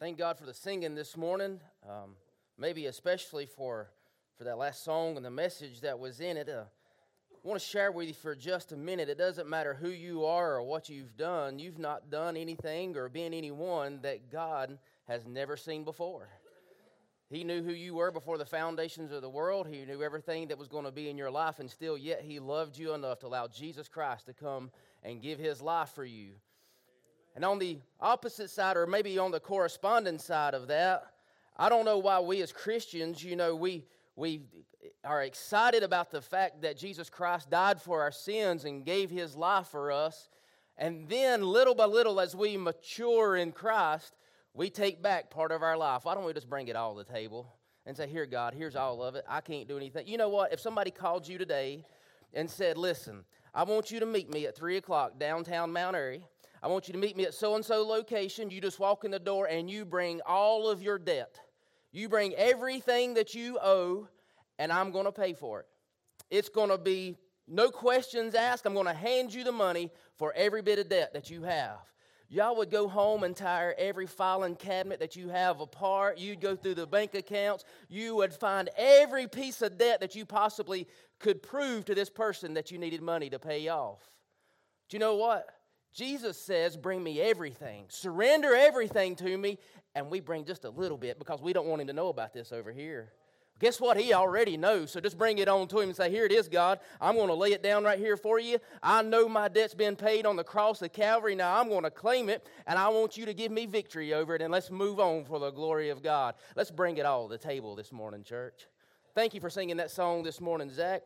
Thank God for the singing this morning, maybe especially for that last song and the message that was in it. I want to share with you for just a minute. It doesn't matter who you are or what you've done. You've not done anything or been anyone that God has never seen before. He knew who you were before the foundations of the world. He knew everything that was going to be in your life, and still yet He loved you enough to allow Jesus Christ to come and give His life for you. And on the opposite side, or maybe on the corresponding side of that, I don't know why we as Christians, we are excited about the fact that Jesus Christ died for our sins and gave His life for us. And then little by little, as we mature in Christ, we take back part of our life. Why don't we just bring it all to the table and say, here, God, here's all of it. I can't do anything. You know what? If somebody called you today and said, listen, I want you to meet me at 3 o'clock downtown Mount Airy. I want you to meet me at so-and-so location. You just walk in the door and you bring all of your debt. You bring everything that you owe, and I'm going to pay for it. It's going to be no questions asked. I'm going to hand you the money for every bit of debt that you have. Y'all would go home and tear every filing cabinet that you have apart. You'd go through the bank accounts. You would find every piece of debt that you possibly could prove to this person that you needed money to pay off. Do you know what? Jesus says, bring me everything. Surrender everything to me, and we bring just a little bit because we don't want Him to know about this over here. Guess what? He already knows, so just bring it on to Him and say, here it is, God. I'm going to lay it down right here for you. I know my debt's been paid on the cross of Calvary. Now I'm going to claim it, and I want you to give me victory over it, and let's move on for the glory of God. Let's bring it all to the table this morning, church. Thank you for singing that song this morning, Zach.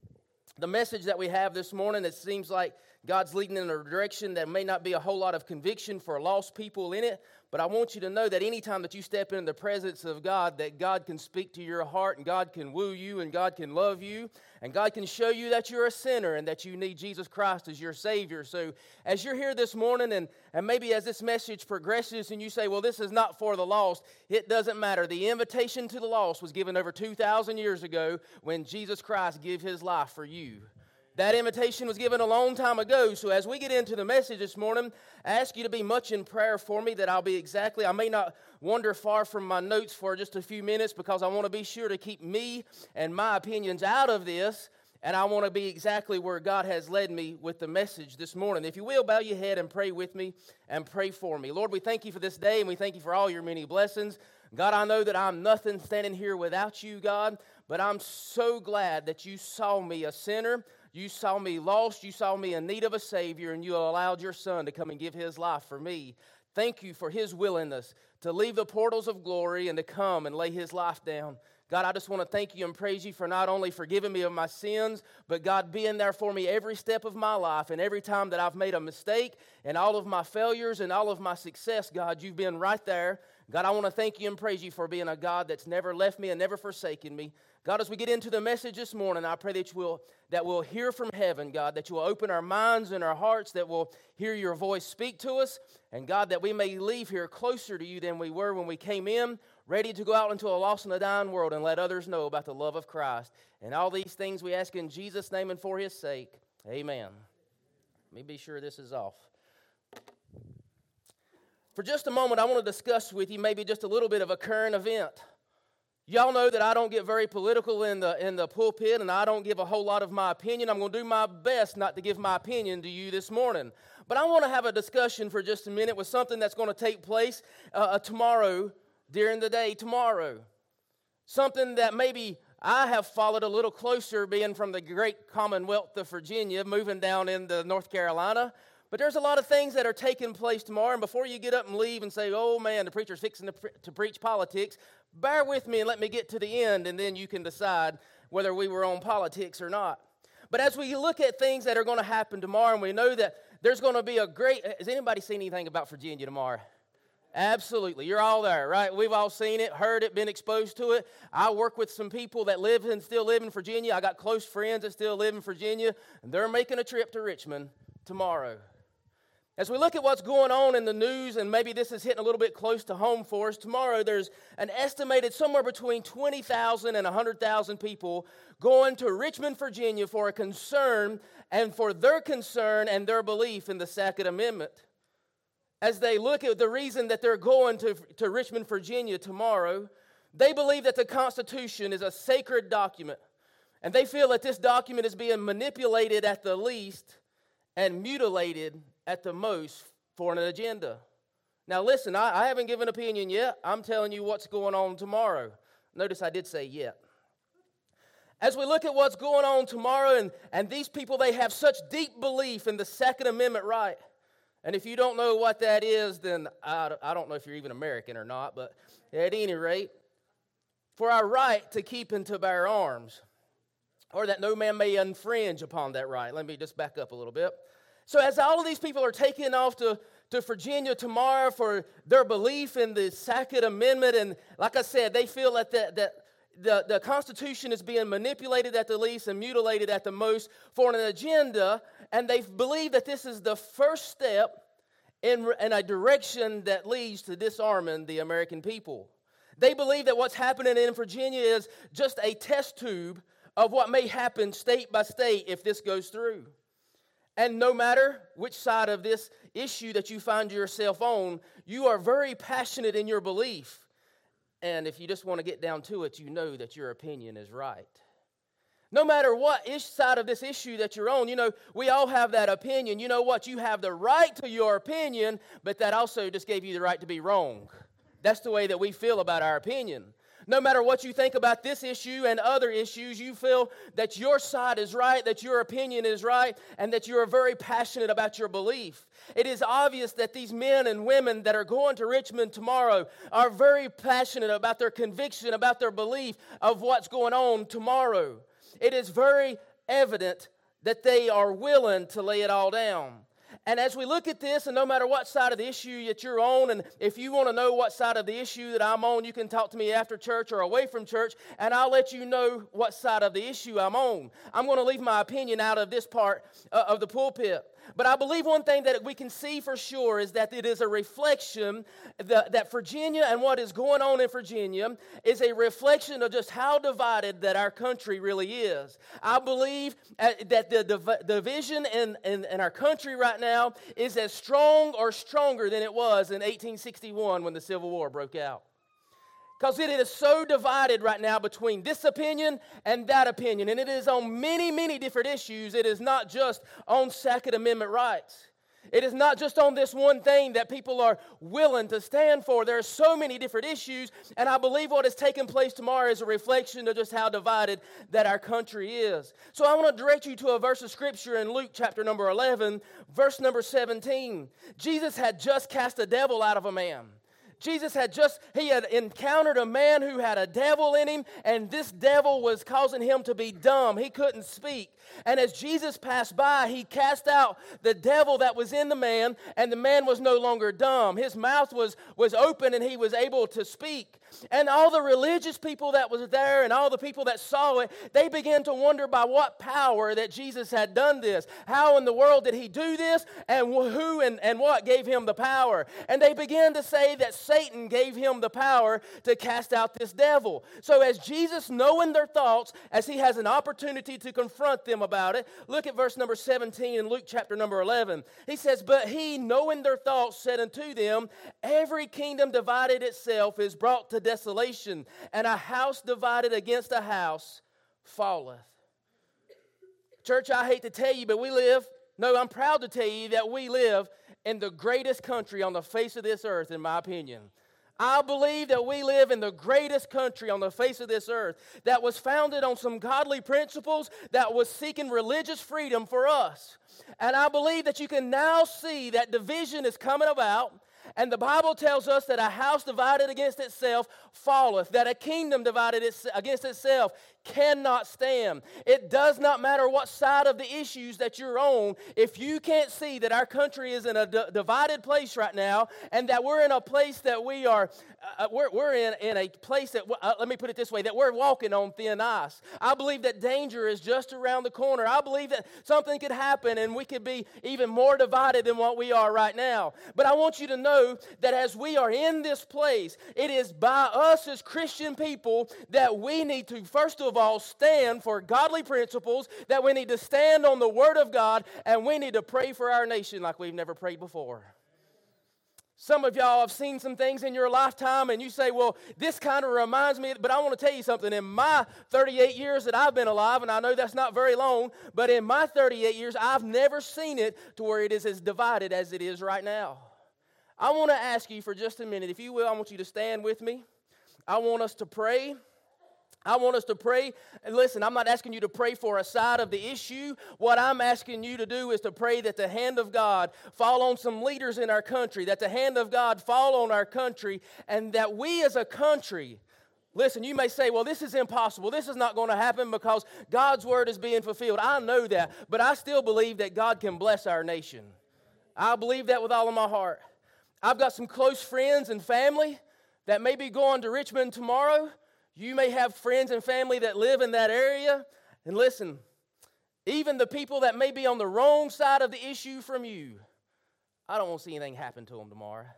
The message that we have this morning, it seems like God's leading in a direction that may not be a whole lot of conviction for lost people in it, but I want you to know that anytime that you step into the presence of God, that God can speak to your heart, and God can woo you, and God can love you, and God can show you that you're a sinner and that you need Jesus Christ as your Savior. So as you're here this morning, and maybe as this message progresses and you say, well, this is not for the lost, it doesn't matter. The invitation to the lost was given over 2,000 years ago when Jesus Christ gave His life for you. That invitation was given a long time ago. So as we get into the message this morning, I ask you to be much in prayer for me that I may not wander far from my notes for just a few minutes because I want to be sure to keep me and my opinions out of this. And I want to be exactly where God has led me with the message this morning. If you will, bow your head and pray with me and pray for me. Lord, we thank You for this day and we thank You for all Your many blessings. God, I know that I'm nothing standing here without You, God, but I'm so glad that You saw me a sinner. You saw me lost, You saw me in need of a Savior, and You allowed Your Son to come and give His life for me. Thank You for His willingness to leave the portals of glory and to come and lay His life down. God, I just want to thank You and praise You for not only forgiving me of my sins, but God being there for me every step of my life and every time that I've made a mistake and all of my failures and all of my success, God, You've been right there. God, I want to thank You and praise You for being a God that's never left me and never forsaken me. God, as we get into the message this morning, I pray that we'll hear from heaven, God, that You will open our minds and our hearts, that we'll hear Your voice speak to us, and God, that we may leave here closer to You than we were when we came in, ready to go out into a lost and a dying world and let others know about the love of Christ. And all these things we ask in Jesus' name and for His sake. Amen. Let me be sure this is off. For just a moment, I want to discuss with you maybe just a little bit of a current event. Y'all know that I don't get very political in the pulpit, and I don't give a whole lot of my opinion. I'm going to do my best not to give my opinion to you this morning. But I want to have a discussion for just a minute with something that's going to take place tomorrow, during the day tomorrow. Something that maybe I have followed a little closer, being from the great Commonwealth of Virginia, moving down into North Carolina. But there's a lot of things that are taking place tomorrow, and before you get up and leave and say, oh man, the preacher's fixing to preach politics, bear with me and let me get to the end, and then you can decide whether we were on politics or not. But as we look at things that are going to happen tomorrow, and we know that there's going to be has anybody seen anything about Virginia tomorrow? Absolutely. You're all there, right? We've all seen it, heard it, been exposed to it. I work with some people that live and still live in Virginia. I got close friends that still live in Virginia, and they're making a trip to Richmond tomorrow. As we look at what's going on in the news, and maybe this is hitting a little bit close to home for us, tomorrow there's an estimated somewhere between 20,000 and 100,000 people going to Richmond, Virginia for a concern and for their concern and their belief in the Second Amendment. as they look at the reason that they're going to Richmond, Virginia tomorrow, they believe that the Constitution is a sacred document. And they feel that this document is being manipulated at the least and mutilated at the most for an agenda. Now listen, I haven't given an opinion yet. I'm telling you what's going on tomorrow. Notice I did say yet. As we look at what's going on tomorrow, and these people, they have such deep belief in the Second Amendment right. And if you don't know what that is, then I don't know if you're even American or not, but at any rate, for our right to keep and to bear arms, or that no man may infringe upon that right. Let me just back up a little bit. So as all of these people are taking off to Virginia tomorrow for their belief in the Second Amendment, and like I said, they feel that the Constitution is being manipulated at the least and mutilated at the most for an agenda, and they believe that this is the first step in a direction that leads to disarming the American people. They believe that what's happening in Virginia is just a test tube of what may happen state by state if this goes through. And no matter which side of this issue that you find yourself on, you are very passionate in your belief. And if you just want to get down to it, you know that your opinion is right. No matter what side of this issue that you're on, we all have that opinion. You know what? You have the right to your opinion, but that also just gave you the right to be wrong. That's the way that we feel about our opinion. No matter what you think about this issue and other issues, you feel that your side is right, that your opinion is right, and that you are very passionate about your belief. It is obvious that these men and women that are going to Richmond tomorrow are very passionate about their conviction, about their belief of what's going on tomorrow. It is very evident that they are willing to lay it all down. And as we look at this, and no matter what side of the issue that you're on, and if you want to know what side of the issue that I'm on, you can talk to me after church or away from church, and I'll let you know what side of the issue I'm on. I'm going to leave my opinion out of this part of the pulpit. But I believe one thing that we can see for sure is that it is a reflection that Virginia and what is going on in Virginia is a reflection of just how divided that our country really is. I believe that the division in our country right now is as strong or stronger than it was in 1861 when the Civil War broke out. Because it is so divided right now between this opinion and that opinion. And it is on many, many different issues. It is not just on Second Amendment rights. It is not just on this one thing that people are willing to stand for. There are so many different issues. And I believe what is taking place tomorrow is a reflection of just how divided that our country is. So I want to direct you to a verse of Scripture in Luke chapter number 11, verse number 17. Jesus had just cast a devil out of a man. Jesus had encountered a man who had a devil in him, and this devil was causing him to be dumb. He couldn't speak. And as Jesus passed by, he cast out the devil that was in the man, and the man was no longer dumb. His mouth was open, and he was able to speak. And all the religious people that was there and all the people that saw it, they began to wonder by what power that Jesus had done this. How in the world did he do this? And who and what gave him the power? And they began to say that Satan gave him the power to cast out this devil. So as Jesus, knowing their thoughts, as he has an opportunity to confront them about it, look at verse number 17 in Luke chapter number 11. He says, "But he, knowing their thoughts, said unto them, Every kingdom divided itself is brought to desolation, and a house divided against a house falleth." Church, I hate to tell you, but I'm proud to tell you that we live in the greatest country on the face of this earth, in my opinion. I believe that we live in the greatest country on the face of this earth that was founded on some godly principles, that was seeking religious freedom for us. And I believe that you can now see that division is coming about. And the Bible tells us that a house divided against itself falleth, that a kingdom divided against itself cannot stand. It does not matter what side of the issues that you're on. If you can't see that our country is in a divided place right now, and that we're in a place that we're in a place that, let me put it this way, that we're walking on thin ice. I believe that danger is just around the corner. I believe that something could happen and we could be even more divided than what we are right now. But I want you to know that as we are in this place, it is by us as Christian people that we need to, first of all, stand for godly principles, that we need to stand on the Word of God, and we need to pray for our nation like we've never prayed before. Some of y'all have seen some things in your lifetime and you say, well, this kind of reminds me, but I want to tell you something. In my 38 years that I've been alive, and I know that's not very long, but in my 38 years, I've never seen it to where it is as divided as it is right now. I want to ask you for just a minute, if you will, I want you to stand with me. I want us to pray. I want us to pray. And listen, I'm not asking you to pray for a side of the issue. What I'm asking you to do is to pray that the hand of God fall on some leaders in our country, that the hand of God fall on our country, and that we as a country, listen, you may say, well, this is impossible. This is not going to happen because God's word is being fulfilled. I know that, but I still believe that God can bless our nation. I believe that with all of my heart. I've got some close friends and family that may be going to Richmond tomorrow. You may have friends and family that live in that area. And listen, even the people that may be on the wrong side of the issue from you, I don't want to see anything happen to them tomorrow.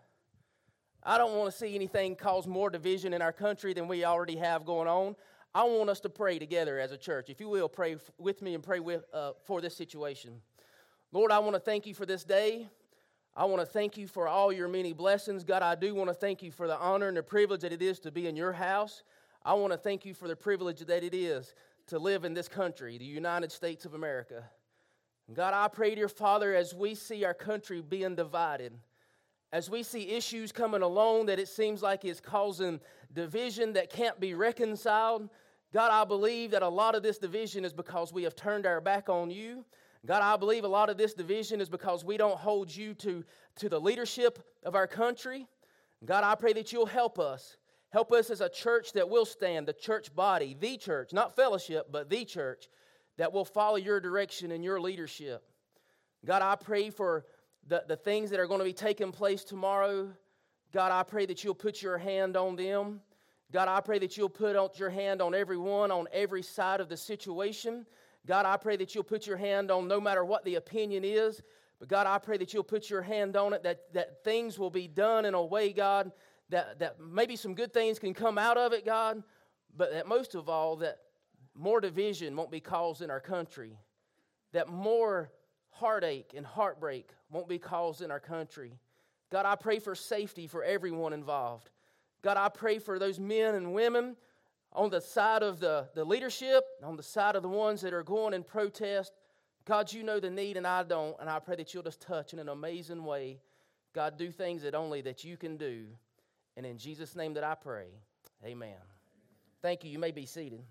I don't want to see anything cause more division in our country than we already have going on. I want us to pray together as a church. If you will, pray with me and pray for this situation. Lord, I want to thank you for this day. I want to thank you for all your many blessings. God, I do want to thank you for the honor and the privilege that it is to be in your house. I want to thank you for the privilege that it is to live in this country, the United States of America. God, I pray, dear Father, as we see our country being divided, as we see issues coming along that it seems like is causing division that can't be reconciled, God, I believe that a lot of this division is because we have turned our back on you. God, I believe a lot of this division is because we don't hold you to the leadership of our country. God, I pray that you'll help us. Help us as a church that will stand, the church body, the church, not fellowship, but the church, that will follow your direction and your leadership. God, I pray for the things that are going to be taking place tomorrow. God, I pray that you'll put your hand on them. God, I pray that you'll put your hand on everyone, on every side of the situation. God, I pray that you'll put your hand on no matter what the opinion is. But God, I pray that you'll put your hand on it, that things will be done in a way, God, that maybe some good things can come out of it, God, but that most of all, that more division won't be caused in our country, that more heartache and heartbreak won't be caused in our country. God, I pray for safety for everyone involved. God, I pray for those men and women on the side of the leadership, on the side of the ones that are going in protest. God, you know the need and I don't, and I pray that you'll just touch in an amazing way. God, do things that only that you can do. And in Jesus' name that I pray, amen. Thank you. You may be seated.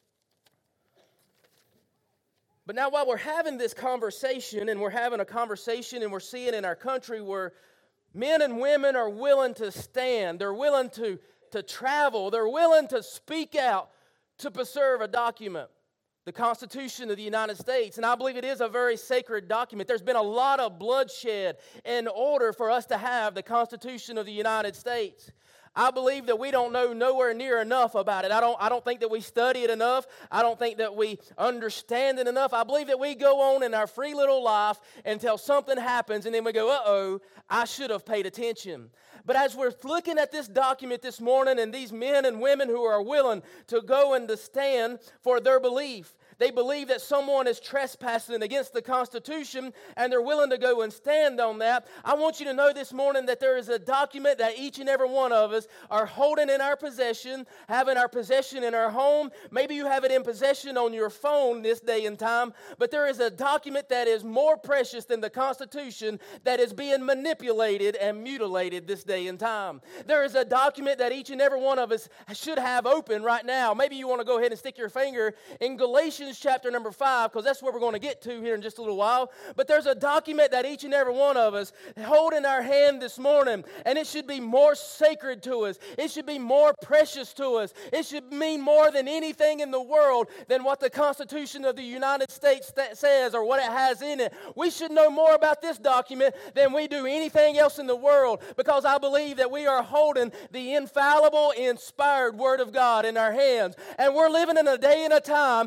But now while we're having this conversation, and we're having a conversation and we're seeing in our country where men and women are willing to stand, they're willing to travel, they're willing to speak out to preserve a document, the Constitution of the United States. And I believe it is a very sacred document. There's been a lot of bloodshed in order for us to have the Constitution of the United States. I believe that we don't know nowhere near enough about it. I don't think that we study it enough. I don't think that we understand it enough. I believe that we go on in our free little life until something happens and then we go, uh-oh, I should have paid attention. But as we're looking at this document this morning and these men and women who are willing to go and to stand for their belief, they believe that someone is trespassing against the Constitution and they're willing to go and stand on that. I want you to know this morning that there is a document that each and every one of us are holding in our possession, having our possession in our home. Maybe you have it in possession on your phone this day and time, but there is a document that is more precious than the Constitution that is being manipulated and mutilated this day and time. There is a document that each and every one of us should have open right now. Maybe you want to go ahead and stick your finger in Galatians chapter number 5, because that's where we're going to get to here in just a little while. But there's a document that each and every one of us hold in our hand this morning, and it should be more sacred to us. It should be more precious to us. It should mean more than anything in the world than what the Constitution of the United States says or what it has in it. We should know more about this document than we do anything else in the world, because I believe that we are holding the infallible, inspired Word of God in our hands. And we're living in a day and a time when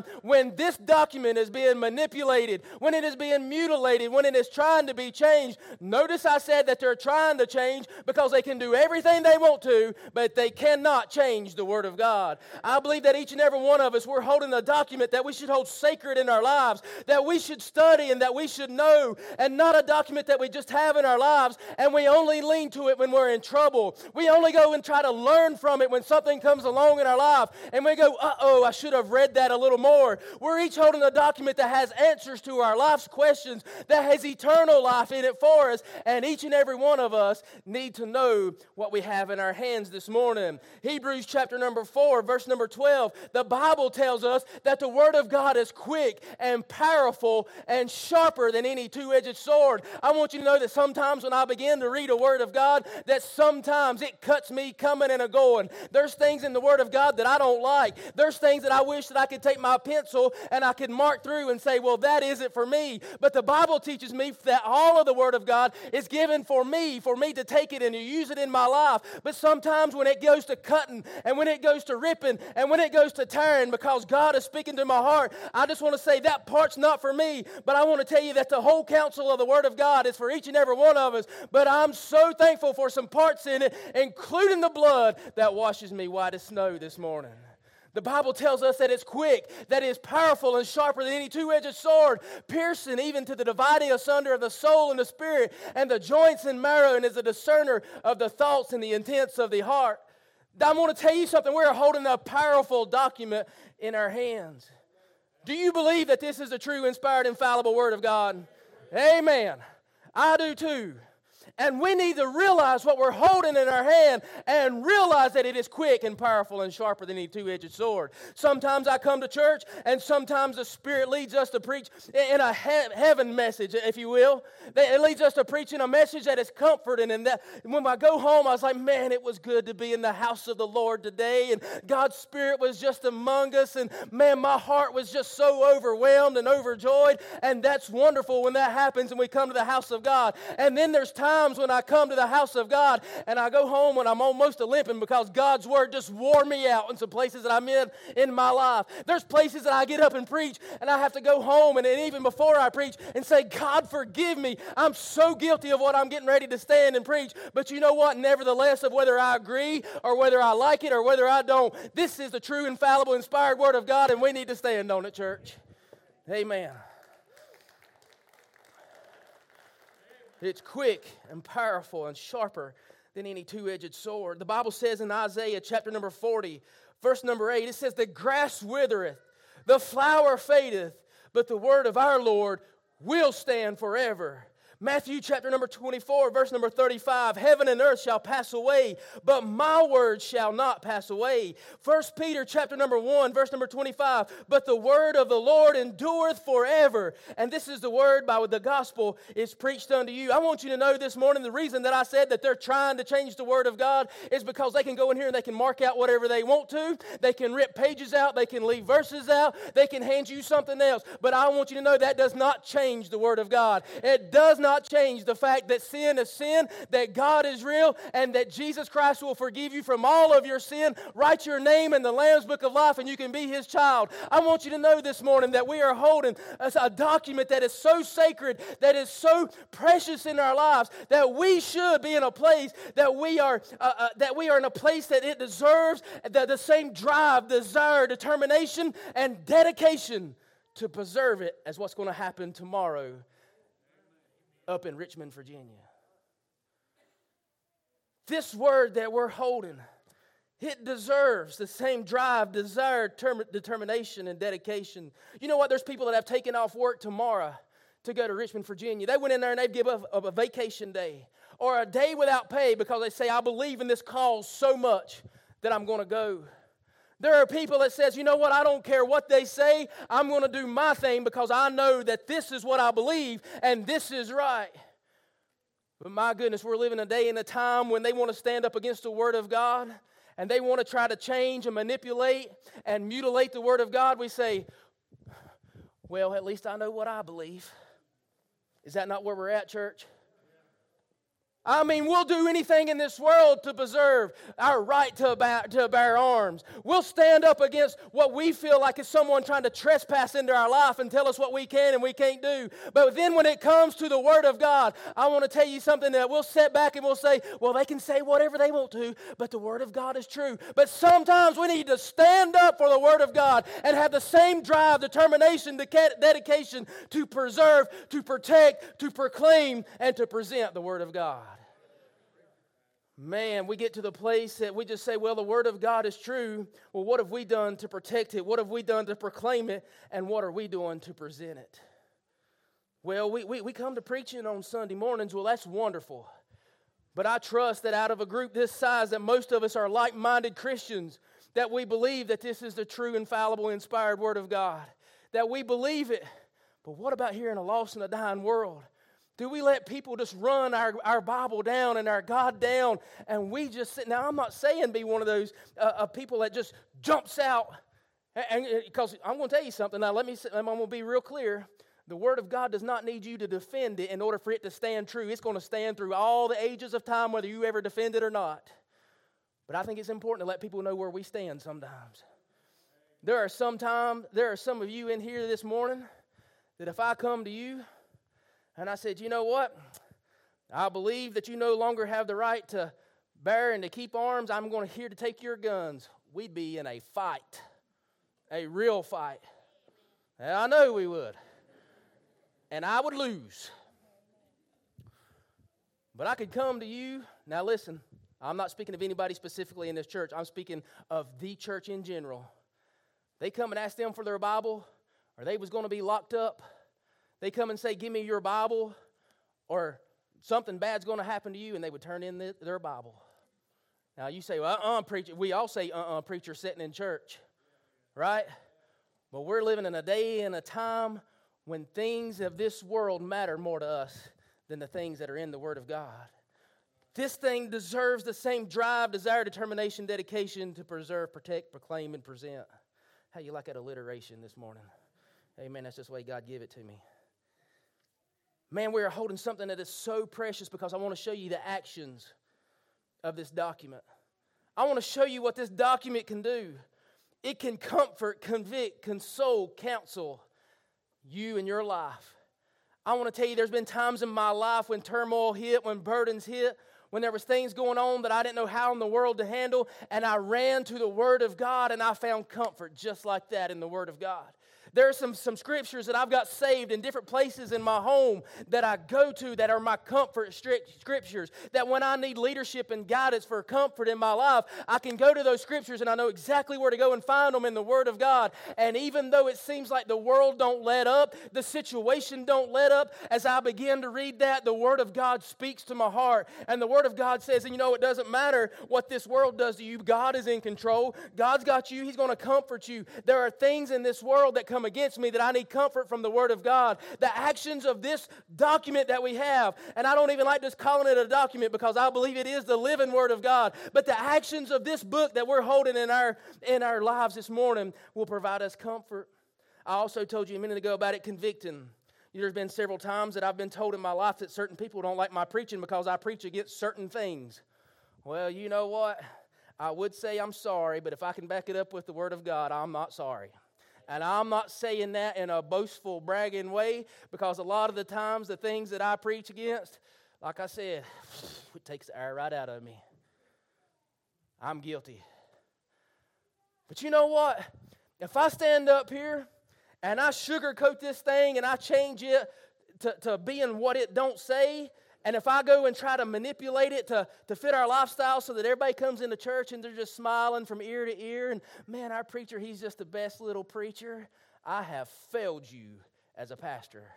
when this document is being manipulated, when it is being mutilated, when it is trying to be changed. Notice I said that they're trying to change because they can do everything they want to, but they cannot change the Word of God. I believe that each and every one of us, we're holding a document that we should hold sacred in our lives, that we should study and that we should know, and not a document that we just have in our lives and we only lean to it when we're in trouble. We only go and try to learn from it when something comes along in our life and we go, I should have read that a little more. We're each holding a document that has answers to our life's questions, that has eternal life in it for us, and each and every one of us need to know what we have in our hands this morning. Hebrews chapter number 4, verse number 12, the Bible tells us that the Word of God is quick and powerful and sharper than any two-edged sword. I want you to know that sometimes when I begin to read a Word of God, that sometimes it cuts me coming and a-going. There's things in the Word of God that I don't like. There's things that I wish that I could take my pencil and I could mark through and say, well, that isn't for me. But the Bible teaches me that all of the Word of God is given for me to take it and to use it in my life. But sometimes when it goes to cutting and when it goes to ripping and when it goes to tearing, because God is speaking to my heart, I just want to say that part's not for me. But I want to tell you that the whole counsel of the Word of God is for each and every one of us. But I'm so thankful for some parts in it, including the blood that washes me white as snow this morning. The Bible tells us that it's quick, that it is powerful and sharper than any two-edged sword, piercing even to the dividing asunder of the soul and the spirit and the joints and marrow, and is a discerner of the thoughts and the intents of the heart. I want to tell you something. We're holding a powerful document in our hands. Do you believe that this is the true, inspired, infallible Word of God? Amen. I do too. And we need to realize what we're holding in our hand and realize that it is quick and powerful and sharper than any two-edged sword. Sometimes I come to church and sometimes the Spirit leads us to preach in a heaven message, if you will. It leads us to preach in a message that is comforting. And that when I go home, I was like, man, it was good to be in the house of the Lord today. And God's Spirit was just among us. And man, my heart was just so overwhelmed and overjoyed. And that's wonderful when that happens and we come to the house of God. And then there's times when I come to the house of God and I go home and I'm almost limping because God's Word just wore me out in some places that I'm in my life. There's places that I get up and preach and I have to go home and even before I preach and say, God, forgive me. I'm so guilty of what I'm getting ready to stand and preach. But you know what? Nevertheless, of whether I agree or whether I like it or whether I don't, this is the true, infallible, inspired Word of God, and we need to stand on it, church. Amen. It's quick and powerful and sharper than any two-edged sword. The Bible says in Isaiah chapter number 40, verse number 8, it says, the grass withereth, the flower fadeth, but the word of our Lord will stand forever. Matthew chapter number 24, verse number 35, heaven and earth shall pass away, but my word shall not pass away. 1 Peter chapter number 1, verse number 25, but the word of the Lord endureth forever. And this is the word by the gospel is preached unto you. I want you to know this morning the reason that I said that they're trying to change the word of God is because they can go in here and they can mark out whatever they want to. They can rip pages out. They can leave verses out. They can hand you something else. But I want you to know that does not change the word of God. It does not change the fact that sin is sin, that God is real, and that Jesus Christ will forgive you from all of your sin. Write your name in the Lamb's Book of Life and you can be His child. I want you to know this morning that we are holding a document that is so sacred, that is so precious in our lives, that we should be in a place that we are in a place that it deserves the same drive, desire, determination, and dedication to preserve it as what's going to happen tomorrow up in Richmond, Virginia. This word that we're holding, it deserves the same drive, desire, determination, and dedication. You know what? There's people that have taken off work tomorrow to go to Richmond, Virginia. They went in there and they'd give up a vacation day or a day without pay because they say, I believe in this cause so much that I'm going to go. There are people that says, you know what, I don't care what they say, I'm going to do my thing because I know that this is what I believe and this is right. But my goodness, we're living a day and a time when they want to stand up against the Word of God and they want to try to change and manipulate and mutilate the Word of God. We say, well, at least I know what I believe. Is that not where we're at, church? I mean, we'll do anything in this world to preserve our right to bear arms. We'll stand up against what we feel like is someone trying to trespass into our life and tell us what we can and we can't do. But then when it comes to the Word of God, I want to tell you something that we'll sit back and we'll say, well, they can say whatever they want to, but the Word of God is true. But sometimes we need to stand up for the Word of God and have the same drive, determination, dedication to preserve, to protect, to proclaim, and to present the Word of God. Man, we get to the place that we just say, well, the Word of God is true. Well, what have we done to protect it? What have we done to proclaim it? And what are we doing to present it? Well, we come to preaching on Sunday mornings. Well, that's wonderful. But I trust that out of a group this size, that most of us are like-minded Christians, that we believe that this is the true, infallible, inspired Word of God, that we believe it. But what about here in a lost and a dying world? Do we let people just run our Bible down and our God down, and we just sit? Now, I'm not saying be one of those people that just jumps out, and because I'm going to tell you something. Now, I'm going to be real clear. The Word of God does not need you to defend it in order for it to stand true. It's going to stand through all the ages of time, whether you ever defend it or not. But I think it's important to let people know where we stand sometimes. There are some of you in here this morning that if I come to you and I said, you know what? I believe that you no longer have the right to bear and to keep arms. I'm going here to take your guns. We'd be in a fight, a real fight. And I know we would. And I would lose. But I could come to you. Now listen, I'm not speaking of anybody specifically in this church. I'm speaking of the church in general. They come and ask them for their Bible, or they was going to be locked up. They come and say, give me your Bible, or something bad's going to happen to you, and they would turn in their Bible. Now, you say, well, preacher. We all say, preacher, sitting in church, right? But we're living in a day and a time when things of this world matter more to us than the things that are in the Word of God. This thing deserves the same drive, desire, determination, dedication to preserve, protect, proclaim, and present. How you like that alliteration this morning? Amen. That's just the way God gave it to me. Man, we are holding something that is so precious because I want to show you the actions of this document. I want to show you what this document can do. It can comfort, convict, console, counsel you in your life. I want to tell you there's been times in my life when turmoil hit, when burdens hit, when there was things going on that I didn't know how in the world to handle, and I ran to the Word of God and I found comfort just like that in the Word of God. There are some scriptures that I've got saved in different places in my home that I go to that are my comfort scriptures, that when I need leadership and guidance for comfort in my life, I can go to those scriptures and I know exactly where to go and find them in the Word of God. And even though it seems like the world don't let up, the situation don't let up, as I begin to read that, the Word of God speaks to my heart. And the Word of God says, and you know, it doesn't matter what this world does to you. God is in control. God's got you. He's going to comfort you. There are things in this world that come against me that I need comfort from the Word of God. The actions of this document that we have, and I don't even like just calling it a document because I believe it is the living Word of God, but the actions of this book that we're holding in our lives this morning will provide us comfort. I also told you a minute ago about it convicting. There's been several times that I've been told in my life that certain people don't like my preaching because I preach against certain things. Well, you know what? I would say I'm sorry, but if I can back it up with the Word of God, I'm not sorry. And I'm not saying that in a boastful, bragging way, because a lot of the times the things that I preach against, like I said, it takes the air right out of me. I'm guilty. But you know what? If I stand up here and I sugarcoat this thing and I change it to being what it don't say, and if I go and try to manipulate it to fit our lifestyle so that everybody comes into church and they're just smiling from ear to ear, and man, our preacher, he's just the best little preacher, I have failed you as a pastor.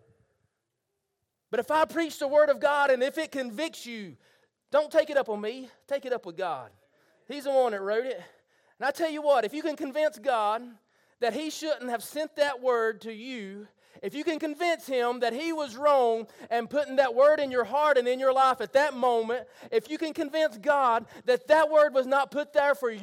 But if I preach the Word of God and if it convicts you, don't take it up on me. Take it up with God. He's the one that wrote it. And I tell you what, if you can convince God that He shouldn't have sent that word to you, if you can convince Him that He was wrong and putting that word in your heart and in your life at that moment, if you can convince God that that word was not put there for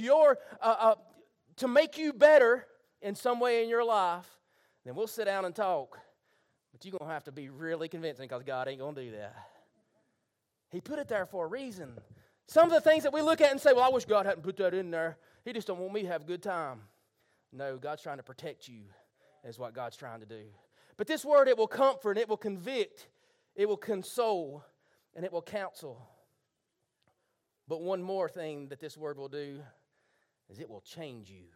to make you better in some way in your life, then we'll sit down and talk. But you're going to have to be really convincing because God ain't going to do that. He put it there for a reason. Some of the things that we look at and say, well, I wish God hadn't put that in there. He just don't want me to have a good time. No, God's trying to protect you is what God's trying to do. But this word, it will comfort, it will convict, it will console, and it will counsel. But one more thing that this word will do is it will change you.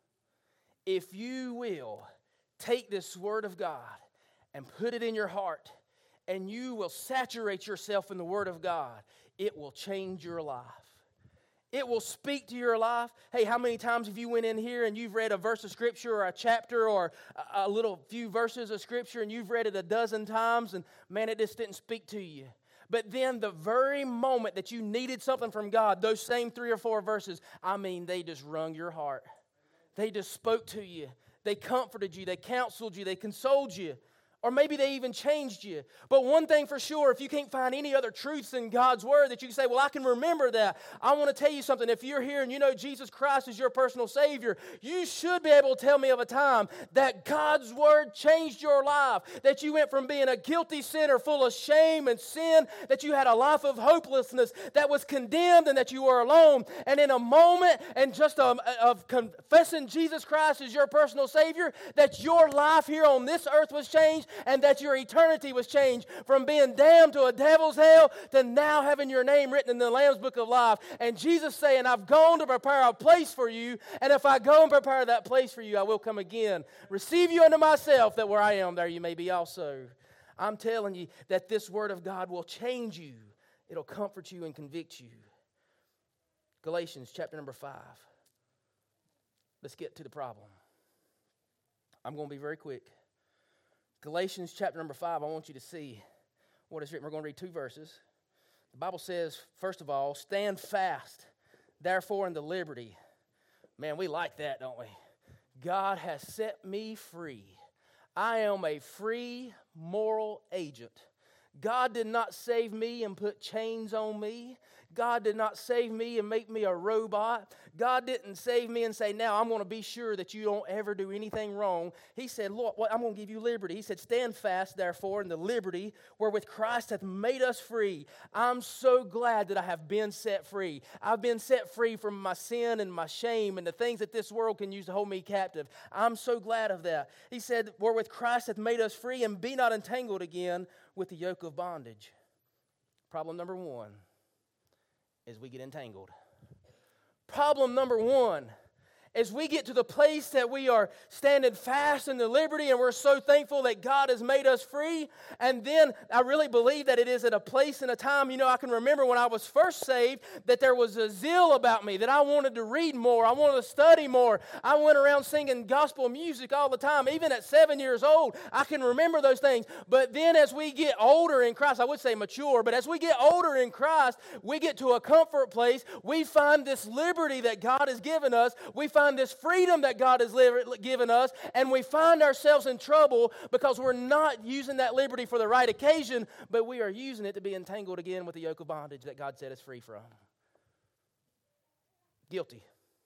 If you will take this word of God and put it in your heart, and you will saturate yourself in the word of God, it will change your life. It will speak to your life. Hey, how many times have you went in here and you've read a verse of Scripture or a chapter or a little few verses of Scripture and you've read it a dozen times and man, it just didn't speak to you. But then the very moment that you needed something from God, those same 3 or 4 verses, they just wrung your heart. They just spoke to you. They comforted you. They counseled you. They consoled you. Or maybe they even changed you. But one thing for sure, if you can't find any other truths in God's Word that you can say, well, I can remember that. I want to tell you something. If you're here and you know Jesus Christ is your personal Savior, you should be able to tell me of a time that God's Word changed your life. That you went from being a guilty sinner full of shame and sin, that you had a life of hopelessness, that was condemned and that you were alone. And in a moment and just of confessing Jesus Christ as your personal Savior, that your life here on this earth was changed, and that your eternity was changed from being damned to a devil's hell to now having your name written in the Lamb's Book of Life. And Jesus saying, I've gone to prepare a place for you, and if I go and prepare that place for you, I will come again. Receive you unto myself, that where I am, there you may be also. I'm telling you that this Word of God will change you. It'll comfort you and convict you. Galatians chapter number 5. Let's get to the problem. I'm going to be very quick. Galatians chapter number 5, I want you to see what is written. We're going to read 2 verses. The Bible says, first of all, stand fast, therefore, in the liberty. Man, we like that, don't we? God has set me free. I am a free moral agent. God did not save me and put chains on me. God did not save me and make me a robot. God didn't save me and say, now I'm going to be sure that you don't ever do anything wrong. He said, Lord, I'm going to give you liberty. He said, stand fast, therefore, in the liberty wherewith Christ hath made us free. I'm so glad that I have been set free. I've been set free from my sin and my shame and the things that this world can use to hold me captive. I'm so glad of that. He said, wherewith Christ hath made us free, and be not entangled again with the yoke of bondage. Problem number 1 is we get entangled. Problem number 1 is we get to the place that we are standing fast in the liberty and we're so thankful that God has made us free. And then I really believe that it is at a place and a time, I can remember when I was first saved that there was a zeal about me, that I wanted to read more, I wanted to study more. I went around singing gospel music all the time. Even at 7 years old, I can remember those things. But then as we get older in Christ, I would say mature, but as we get older in Christ, we get to a comfort place. We find this liberty that God has given us. We find this freedom that God has given us, and we find ourselves in trouble because we're not using that liberty for the right occasion, but we are using it to be entangled again with the yoke of bondage that God set us free from. Guilty.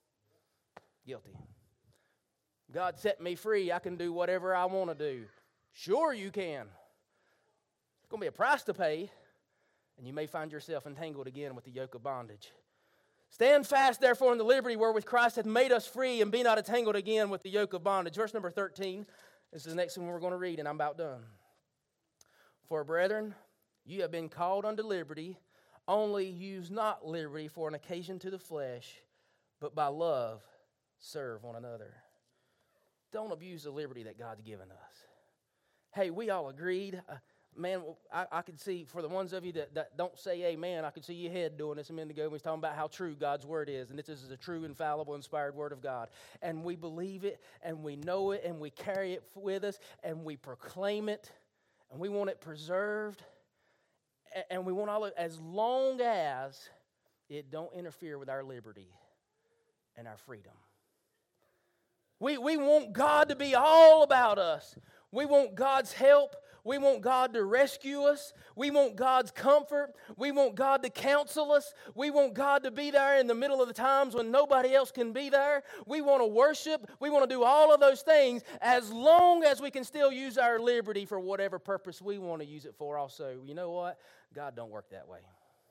God set me free. I can do whatever I want to do. Sure you can. It's going to be a price to pay, and you may find yourself entangled again with the yoke of bondage. Stand fast, therefore, in the liberty wherewith Christ hath made us free, and be not entangled again with the yoke of bondage. Verse number 13. This is the next one we're going to read, and I'm about done. For, brethren, you have been called unto liberty, only use not liberty for an occasion to the flesh, but by love serve one another. Don't abuse the liberty that God's given us. Hey, we all agreed. Man, I can see, for the ones of you that don't say amen, I can see your head doing this a minute ago. We was talking about how true God's Word is, and this is a true, infallible, inspired Word of God. And we believe it, and we know it, and we carry it with us, and we proclaim it, and we want it preserved, and we want all of it as long as it don't interfere with our liberty and our freedom. We want God to be all about us. We want God's help. We want God to rescue us. We want God's comfort. We want God to counsel us. We want God to be there in the middle of the times when nobody else can be there. We want to worship. We want to do all of those things as long as we can still use our liberty for whatever purpose we want to use it for also. You know what? God don't work that way.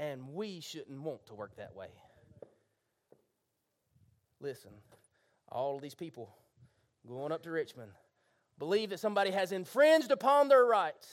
And we shouldn't want to work that way. Listen, all of these people going up to Richmond believe that somebody has infringed upon their rights.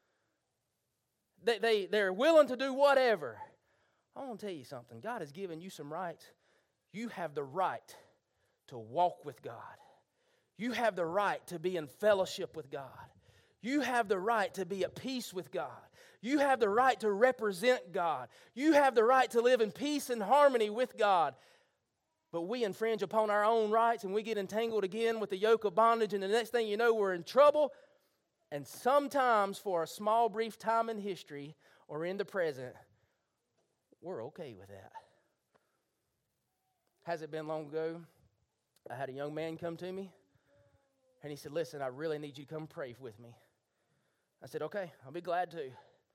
They're willing to do whatever. I want to tell you something. God has given you some rights. You have the right to walk with God. You have the right to be in fellowship with God. You have the right to be at peace with God. You have the right to represent God. You have the right to live in peace and harmony with God. But we infringe upon our own rights and we get entangled again with the yoke of bondage, and the next thing you know, we're in trouble. And sometimes for a small, brief time in history or in the present, we're okay with that. Hasn't been long ago, I had a young man come to me, and he said, listen, I really need you to come pray with me. I said, okay, I'll be glad to.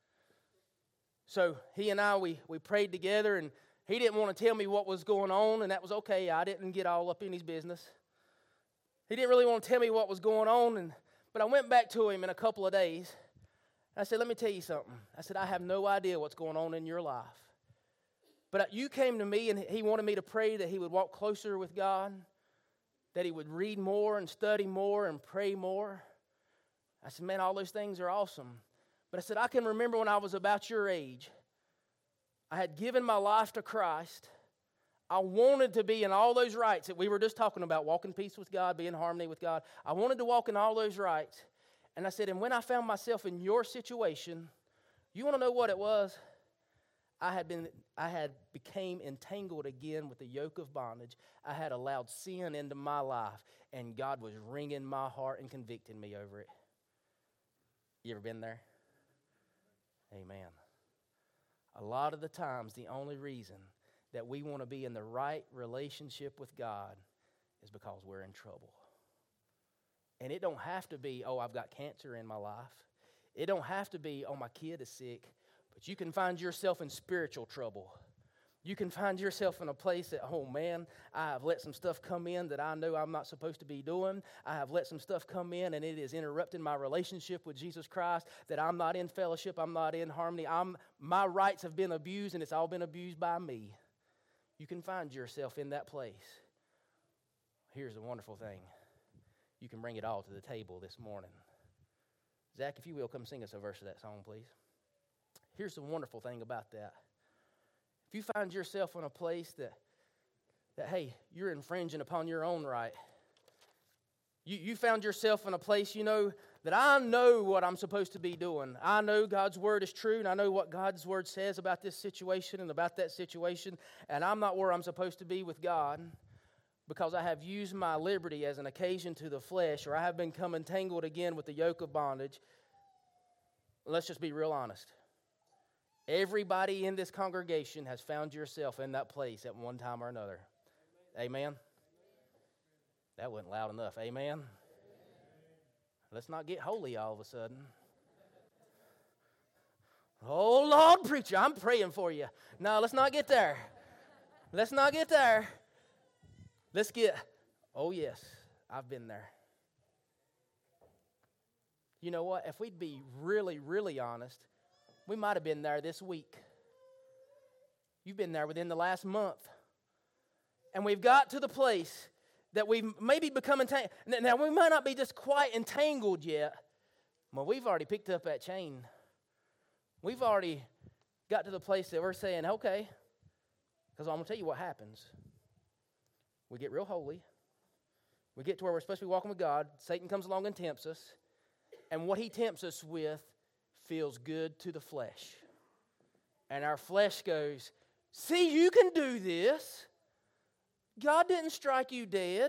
So he and I, we prayed together, and he didn't want to tell me what was going on, and that was okay. I didn't get all up in his business. He didn't really want to tell me what was going on, but I went back to him in a couple of days. And I said, let me tell you something. I said, I have no idea what's going on in your life. But you came to me, and he wanted me to pray that he would walk closer with God, that he would read more and study more and pray more. I said, man, all those things are awesome. But I said, I can remember when I was about your age, I had given my life to Christ. I wanted to be in all those rights that we were just talking about, walk in peace with God, be in harmony with God. I wanted to walk in all those rights. And I said, and when I found myself in your situation, you want to know what it was? I had became entangled again with the yoke of bondage. I had allowed sin into my life, and God was wringing my heart and convicting me over it. You ever been there? Amen. A lot of the times, the only reason that we want to be in the right relationship with God is because we're in trouble. And it don't have to be, oh, I've got cancer in my life. It don't have to be, oh, my kid is sick. But you can find yourself in spiritual trouble. You can find yourself in a place that, oh man, I have let some stuff come in that I know I'm not supposed to be doing. I have let some stuff come in and it is interrupting my relationship with Jesus Christ, that I'm not in fellowship, I'm not in harmony. My rights have been abused, and it's all been abused by me. You can find yourself in that place. Here's the wonderful thing. You can bring it all to the table this morning. Zach, if you will, come sing us a verse of that song, please. Here's the wonderful thing about that. If you find yourself in a place that hey, you're infringing upon your own right. You found yourself in a place, you know, that I know what I'm supposed to be doing. I know God's word is true, and I know what God's word says about this situation and about that situation, and I'm not where I'm supposed to be with God because I have used my liberty as an occasion to the flesh, or I have become entangled again with the yoke of bondage. Let's just be real honest. Everybody in this congregation has found yourself in that place at one time or another. Amen? That wasn't loud enough. Amen? Let's not get holy all of a sudden. Oh, Lord, preacher, I'm praying for you. No, let's not get there. Let's not get there. Let's get, oh, yes, I've been there. You know what? If we'd be really, really honest, we might have been there this week. You've been there within the last month. And we've got to the place that we've maybe become entangled. Now, we might not be just quite entangled yet. Well, we've already picked up that chain. We've already got to the place that we're saying, okay, because I'm going to tell you what happens. We get real holy. We get to where we're supposed to be walking with God. Satan comes along and tempts us. And what he tempts us with feels good to the flesh. And our flesh goes, see, you can do this. God didn't strike you dead.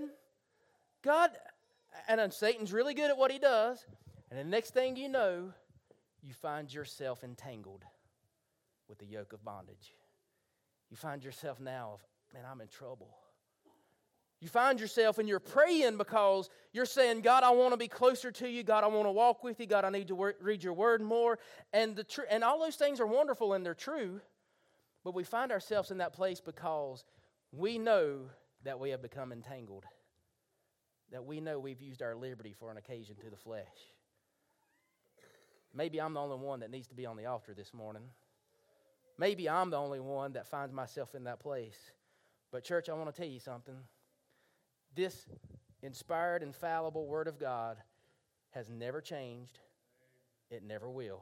And then Satan's really good at what he does. And the next thing you know, you find yourself entangled with the yoke of bondage. You find yourself now, man, I'm in trouble. You find yourself and you're praying because you're saying, God, I want to be closer to you. God, I want to walk with you. God, I need to read your word more. And all those things are wonderful and they're true. But we find ourselves in that place because we know that we have become entangled. That we know we've used our liberty for an occasion to the flesh. Maybe I'm the only one that needs to be on the altar this morning. Maybe I'm the only one that finds myself in that place. But church, I want to tell you something. This inspired, infallible Word of God has never changed. It never will.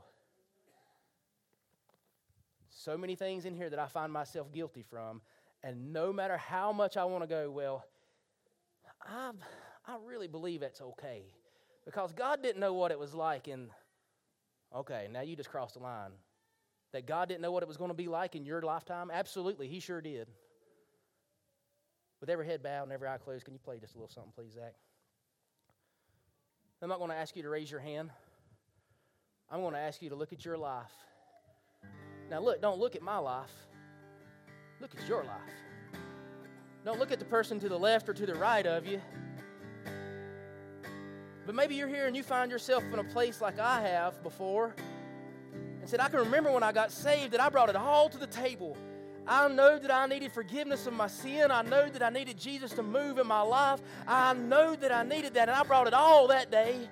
So many things in here that I find myself guilty from, and no matter how much I want to go, well, I really believe that's okay. Because God didn't know what it was like okay, now you just crossed the line. That God didn't know what it was going to be like in your lifetime? Absolutely, He sure did. With every head bowed and every eye closed, can you play just a little something, please, Zach? I'm not going to ask you to raise your hand. I'm going to ask you to look at your life. Now look, don't look at my life. Look at your life. Don't look at the person to the left or to the right of you. But maybe you're here and you find yourself in a place like I have before and said, I can remember when I got saved that I brought it all to the table. I know that I needed forgiveness of my sin. I know that I needed Jesus to move in my life. I know that I needed that, and I brought it all that day.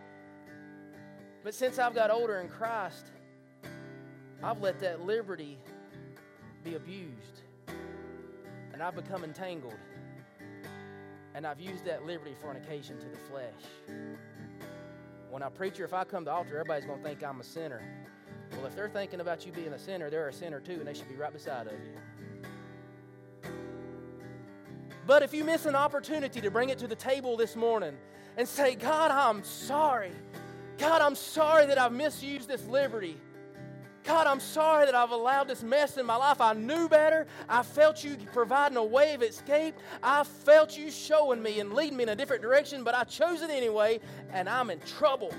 But since I've got older in Christ, I've let that liberty be abused. And I've become entangled. And I've used that liberty for an occasion to the flesh. When I preach or if I come to the altar, everybody's going to think I'm a sinner. Well, if they're thinking about you being a sinner, they're a sinner too, and they should be right beside of you. But if you miss an opportunity to bring it to the table this morning and say, God, I'm sorry. God, I'm sorry that I've misused this liberty. God, I'm sorry that I've allowed this mess in my life. I knew better. I felt you providing a way of escape. I felt you showing me and leading me in a different direction, but I chose it anyway, and I'm in trouble.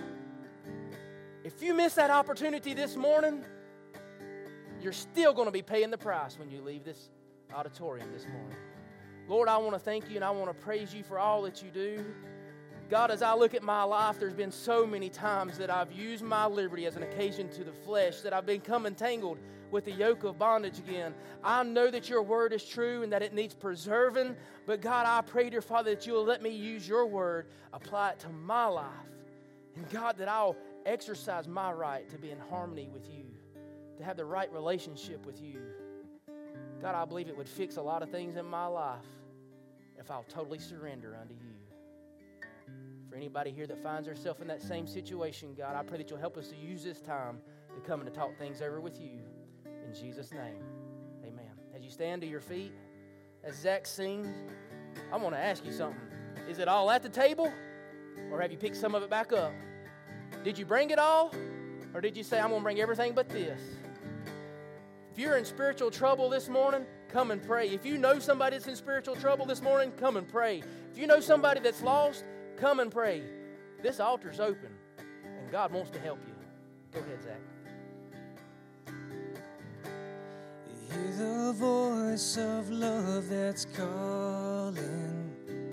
If you miss that opportunity this morning, you're still going to be paying the price when you leave this auditorium this morning. Lord, I want to thank you and I want to praise you for all that you do. God, as I look at my life, there's been so many times that I've used my liberty as an occasion to the flesh, that I've become entangled with the yoke of bondage again. I know that your word is true and that it needs preserving, but God, I pray, dear Father, that you will let me use your word, apply it to my life. And God, that I'll exercise my right to be in harmony with you, to have the right relationship with you. God, I believe it would fix a lot of things in my life if I'll totally surrender unto you. For anybody here that finds herself in that same situation, God, I pray that you'll help us to use this time to come and to talk things over with you. In Jesus' name, amen. As you stand to your feet, as Zach sings, I want to ask you something. Is it all at the table, or have you picked some of it back up? Did you bring it all, or did you say, I'm going to bring everything but this? If you're in spiritual trouble this morning, come and pray. If you know somebody that's in spiritual trouble this morning, come and pray. If you know somebody that's lost, come and pray. This altar's open, and God wants to help you. Go ahead, Zach. Hear the voice of love that's calling.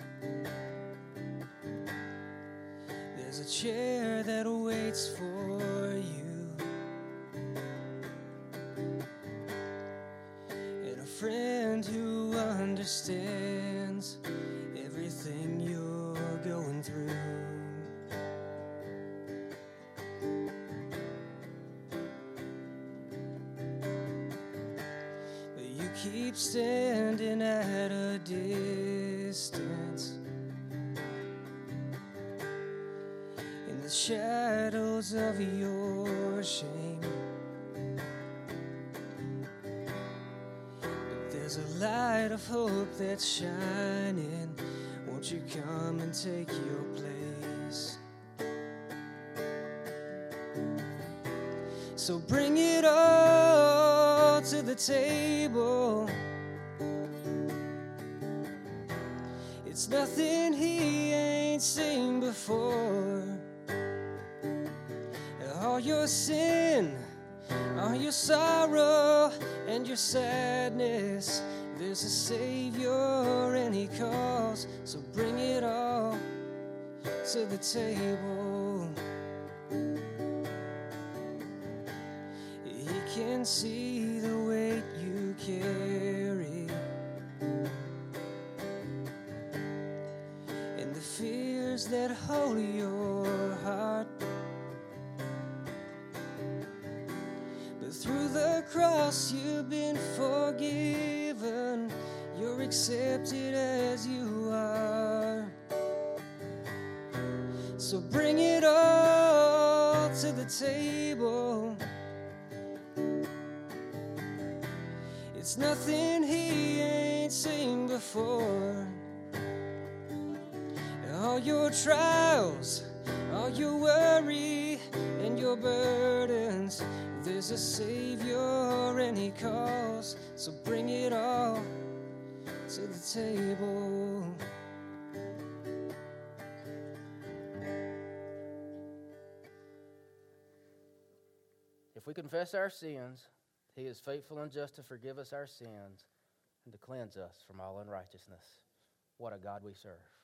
There's a chair that waits for you, and a friend who understands everything you're going through. But you keep standing at a distance in the shadows of your shame. But there's a light of hope that's shining. Won't you come and take your place? So bring it all to the table. It's nothing he ain't seen before. All your sin, all your sorrow, and your sadness, there's a Savior and he calls. So bring it all to the table. He can see the weight you carry and the fears that hold your heart. But through the cross you've been So bring it all to the table. It's nothing he ain't seen before. All your trials, all your worry and your burdens, there's a Savior and he calls. So bring it all to the table. If we confess our sins, he is faithful and just to forgive us our sins and to cleanse us from all unrighteousness. What a God we serve.